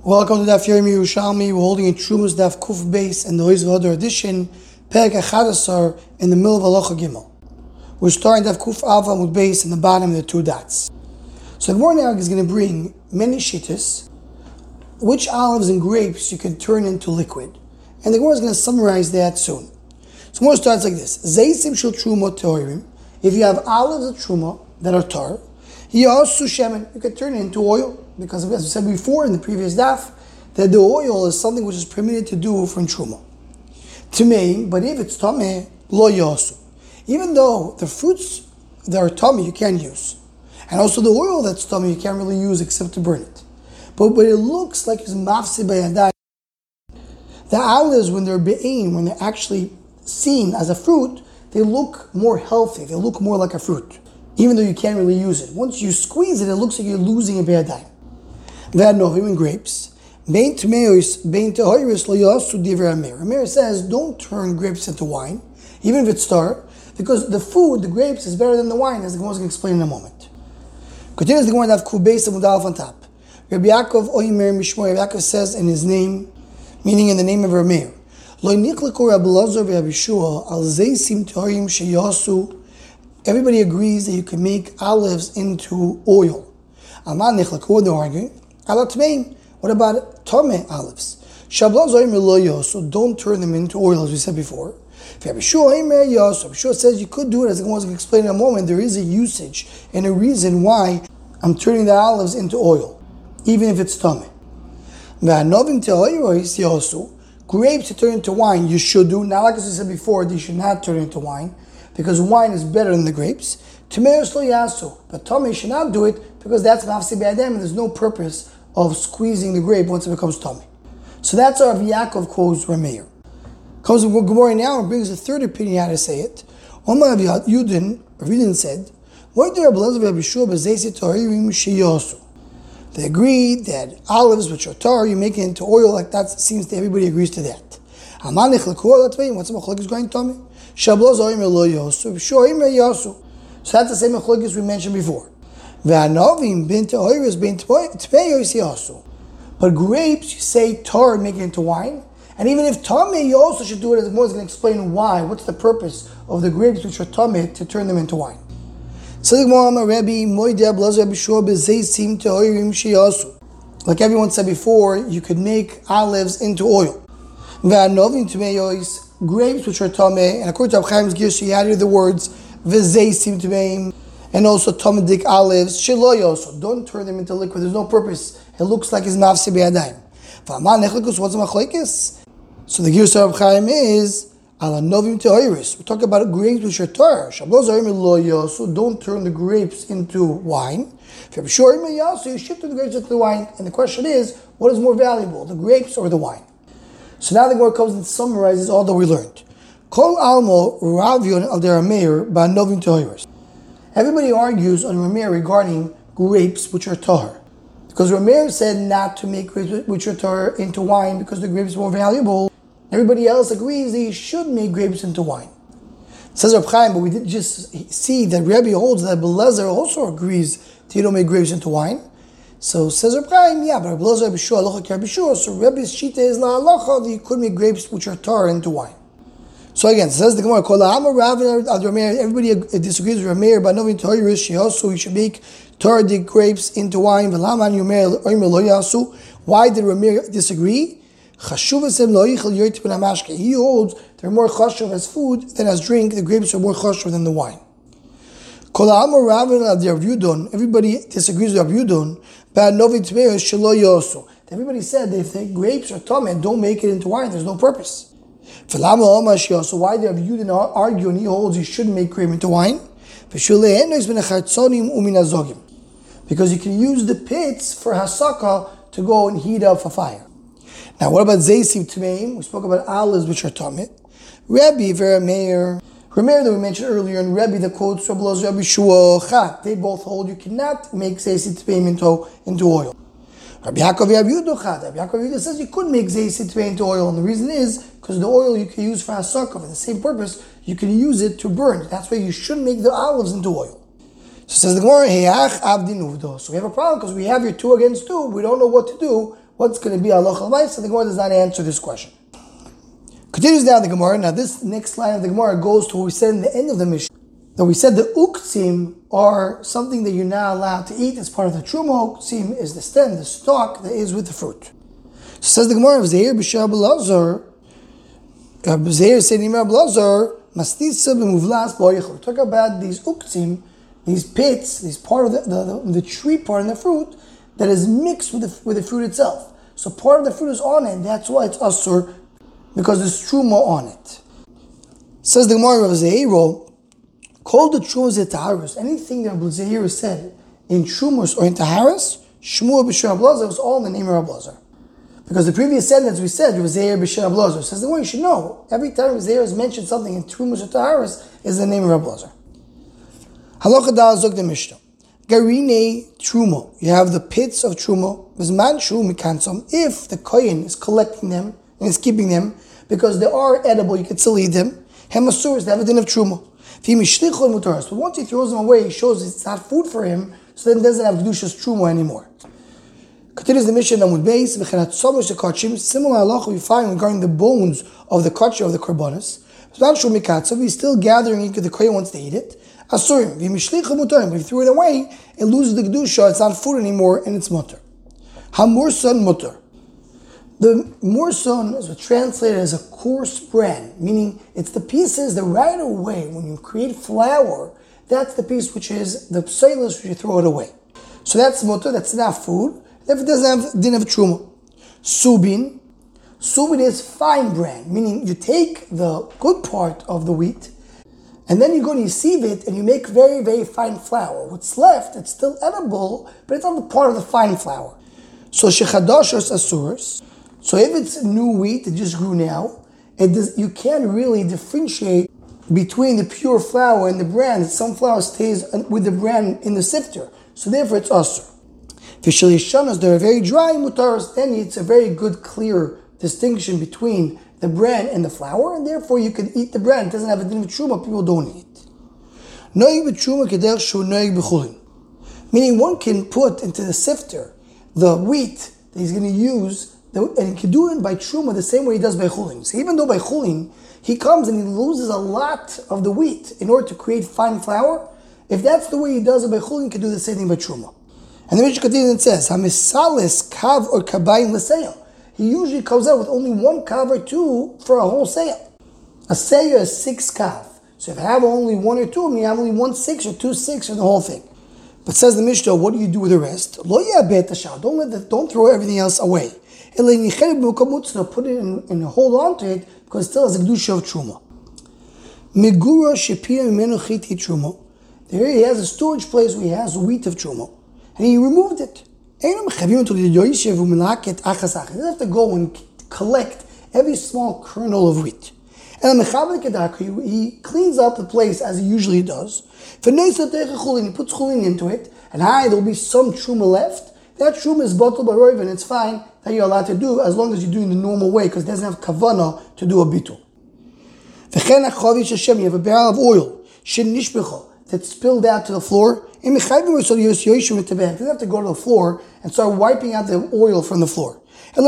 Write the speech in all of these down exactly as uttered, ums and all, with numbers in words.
Welcome to Daf Yomi Yerushalmi. We're holding a Trumas Daf Kuf Beis and the Oiz V'Odor edition, Perek Achadasar in the middle of Halacha Gimel. We're starting Daf Kuf Alpha with Beis in the bottom of the two dots. So the Gemara now is going to bring many shittas, which olives and grapes you can turn into liquid. And the Gemara is going to summarize that soon. So the Gemara starts like this. Zeisim shel Truma Teorim. If you have olives of Truma that are tar, Yasu Shemen, you can turn it into oil. Because as we said before in the previous daf, that the oil is something which is permitted to do from Truma. Tamei, but if it's Tameh, Lo Yasu. Even though the fruits that are Tameh you can use, and also the oil that's Tameh you can't really use except to burn it. But but it looks like it's Mafsi Bayadai. The olives, when they're Be'ain, when they're actually seen as a fruit, they look more healthy, they look more like a fruit, even though you can't really use it. Once you squeeze it, it looks like you're losing a Bayadai. V'anovim and grapes. Bein tmeos, bein tehoris lo yasu divrei Amir. Amir says, don't turn grapes into wine, even if it's tar, because the food, the grapes, is better than the wine, as the Gemara is going to explain in a moment. Continues the Gemara to have kubeis and mudalef on top. Rabbi Yaakov oimer mishmor. Rabbi Yaakov says in his name, meaning in the name of Amir, lo nichliku Rabbi Lazar v'Rabbi Shua al zeisim tehorim sheyasu. Everybody agrees that you can make olives into oil. Aman nichliku, they're arguing. What about Tomei olives? So don't turn them into oil, as we said before. Rabbi Shua says you could do it, as I was going to explain in a moment. There is a usage and a reason why I'm turning the olives into oil, even if it's Tomei. Grapes to turn into wine, you should do. Now, like as I said before, they should not turn into wine, because wine is better than the grapes. But Tomei should not do it, because that's Mafsi Be'adam, and there's no purpose of squeezing the grape once it becomes Tomei. So that's our Yaakov quotes Rameir. Comes with Gemara now and brings a third opinion how to say it. Omar Yudin, Yudin said, they agree that olives which are tar, you make it into oil, like that seems that everybody agrees to that. What's the machlokes going Tomei? So that's the same machlokes we mentioned before. But grapes, you say tar, make it into wine. And even if tameh, you also should do it, as the Gemara is going to explain why. What's the purpose of the grapes which are tameh to turn them into wine? So like everyone said before, you could make olives into oil. Grapes which are tameh, and according to Chaim's Girsa, he added the words v'zeisim tameim, and also tomadik olives, shiloyos. Don't turn them into liquid. There's no purpose. It looks like it's nafsi be'adayim. What's the machlokes? So the Girsa of Chaim is ala novim teoris. We're talking about grapes which are tar. So don't turn the grapes into wine. If you're sure you should turn the grapes into the wine. And the question is, what is more valuable, the grapes or the wine? So now the Gemara comes and summarizes all that we learned. Kol almo ravion al derameir ba novim teoris. Everybody argues on Rameir regarding grapes which are tar. Because Rameir said not to make grapes which are tar into wine because the grapes are more valuable. Everybody else agrees that you should make grapes into wine. Says Reb Chaim, but we did just see that Rebbe holds that Belezer also agrees that you don't make grapes into wine. So says Reb Chaim, yeah, but Belezer Reb Shua, Alocha Reb Shua, so Rebbe's shita is la Alocha that you could make grapes which are tar into wine. So again, it says the Gemara, everybody disagrees with Rameir, but knowing Torah, she also you should make Torah grapes into wine. Why did Rameir disagree? He holds they're more chashuv as food than as drink. The grapes are more chashuv than the wine. Everybody disagrees with Rav Yudon, but everybody said that if the grapes are tameh, don't make it into wine. There's no purpose. So why did Rav Yudin argue and he holds you shouldn't make grape into wine? Because you can use the pits for hasaka to go and heat up for fire. Now what about zeisim tameim? We spoke about olives which are tameh. Rabbi Verameir, Rameir that we mentioned earlier, and Rabbi that quotes Rabbi Loz, Rabbi Shua, they both hold you cannot make zeisim tameim into, into oil. Rabbi Yaakov Rabbi Yehuda, Rabbi Yaakov Yehuda says you could make zeisim tameim into oil, and the reason is because the oil you can use for hasaka for the same purpose. You can use it to burn. That's why you should make the olives into oil. So says the Gemara, Heyach Avdin Uvdo. So we have a problem because we have your two against two. We don't know what to do what's going to be halacha l'maisa? The Gemara does not answer this question. Continues down the Gemara. Now this next line of the Gemara goes to what we said in the end of the Mishnah. That we said the uktzim are something that you're not allowed to eat as part of the truma. Uktzim is the stem, the stalk that is with the fruit. So says the Gemara, Zeir b'shar b'lazar, Zeir said Nimar b'lazar, mastisa b'muvlas b'oyichel. Talk about these uktzim, these pits, these part of the, the, the, the tree part in the fruit that is mixed with the, with the fruit itself. So part of the fruit is on it, that's why it's asur, because there's truma on it. Says the Gemara of Zeiro, called the trumas taharas. Anything that Rabbi Zeir said in trumas or in taharas, shmua b'shar b'lazar was all in the name of Rabbi Lazar. Because the previous sentence we said, Rabbi Zeir b'shar b'lazar. Says the way you should know, every time Rabbi Zeir has mentioned something in trumas or taharas, is the name of Rabbi Lazar. Halacha dal zog the Mishnah. Garine truma. You have the pits of truma. Bizman shu mikansom. If the kohen is collecting them and is keeping them, because they are edible, you can still eat them. Hemasur, they have a din of truma. But once he throws them away, he shows it's not food for him, so then it doesn't have Kedushas Truma anymore. Continues the mission Amud Beis, similar halacha we find regarding the bones of the kachim of the korbanos. He's still gathering the kohen wants to eat it. Asurim, if you threw it away, it loses the Kedusha, it's not food anymore, and it's mutter. Hamursan mutter. The murson is translated as a coarse bran, meaning it's the pieces that right away, when you create flour, that's the piece which is the pseilus which you throw it away. So that's mutter, that's not food. Therefore, it doesn't have din of truma. Subin, subin is fine bran, meaning you take the good part of the wheat, and then you go and you sieve it, and you make very, very fine flour. What's left, it's still edible, but it's not the part of the fine flour. So shechadashos asuros. So if it's new wheat that just grew now, it does, you can't really differentiate between the pure flour and the bran. Some flour stays with the bran in the sifter, so therefore it's asur. If they're very dry, mutaros, then it's a very good, clear distinction between the bran and the flour, and therefore you can eat the bran. It doesn't have a din of truma, people don't eat. Meaning one can put into the sifter the wheat that he's going to use, and he can do it by truma the same way he does by chulin. So even though by chulin, he comes and he loses a lot of the wheat in order to create fine flour, if that's the way he does it by chulin, he can do the same thing by truma. And the Mishnah continues and says, "Hamisalis kav or kabayim l'seyel." He usually comes out with only one kav or two for a whole seyel. A seyel is six kav. So if you have only one or two, you have only one six or two six or the whole thing. But says the Mishnah, what do you do with the rest? Lo yabet hashal. Don't let the, don't throw everything else away. Put it in and hold on to it because it still has a kedusha of truma. Megura shepir mimenu chiti truma. There he has a storage place where he has wheat of truma, and he removed it. He doesn't have to go and collect every small kernel of wheat. And he cleans up the place as he usually does. He puts chulin into it, and hi, there will be some truma left. That truma is bottled by roiv, and it's fine that you're allowed to do as long as you're doing the normal way, because it doesn't have kavana to do a bitul. You have a barrel of oil that spilled out to the floor. You don't have to go to the floor and start wiping out the oil from the floor. You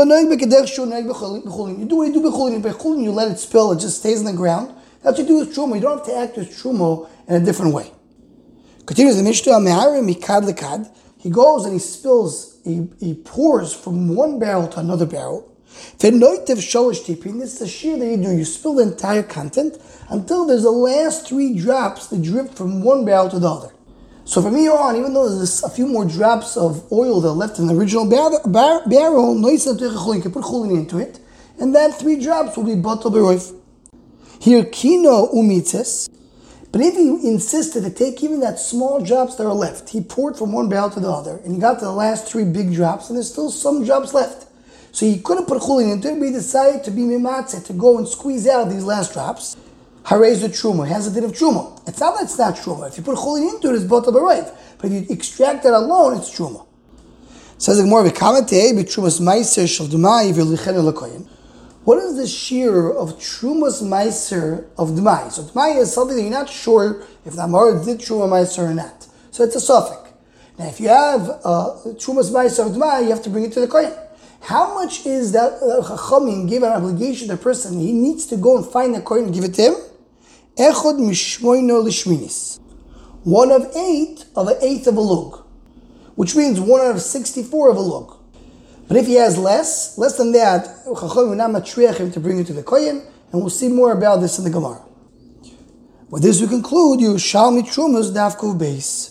do what you do by chulin. By chulin, you let it spill, it just stays on the ground. That's what you do with truma. You don't have to act with truma in a different way. Continues the Mishnah. He goes and he spills, he, he pours from one barrel to another barrel. This is the shear that you do. You spill the entire content until there's the last three drops that drip from one barrel to the other. So from here on, even though there's a few more drops of oil that are left in the original bar- bar- barrel, you can put chulin into it, and that three drops will be batal b'roif. Here, kino umitzes. But if he insisted to take even that small drops that are left, he poured from one barrel to the other, and he got to the last three big drops, and there's still some drops left. So he couldn't put chulin into it, but he decided to be mimatzeh, to go and squeeze out these last drops. Harez the truma, has a din of truma. It's not that it's not truma. If you put chulin into it, it's batal b'roif. But if you extract that alone, it's truma. Says the Gemara, b'trumas meiser shel d'mai v'lichenu l'koyin. What is the shear of Trumas Meiser of Dmai? So Dmai is something that you're not sure if the Amar did Truma Meiser or not. So it's a suffix. Now if you have uh, Trumas Meiser of Dmai, you have to bring it to the Kohen. How much is that uh, Chachamim give an obligation to the person? He needs to go and find the coin and give it to him. Echod mishmoino lishminis. One of eight of an eighth of a lug, which means one out of sixty-four of a lug. But if he has less, less than that, Chachamim will not matriach him to bring it to the kohen, and we'll see more about this in the Gemara. With this we conclude Yerushalmi Trumas Daf Kuv Beis.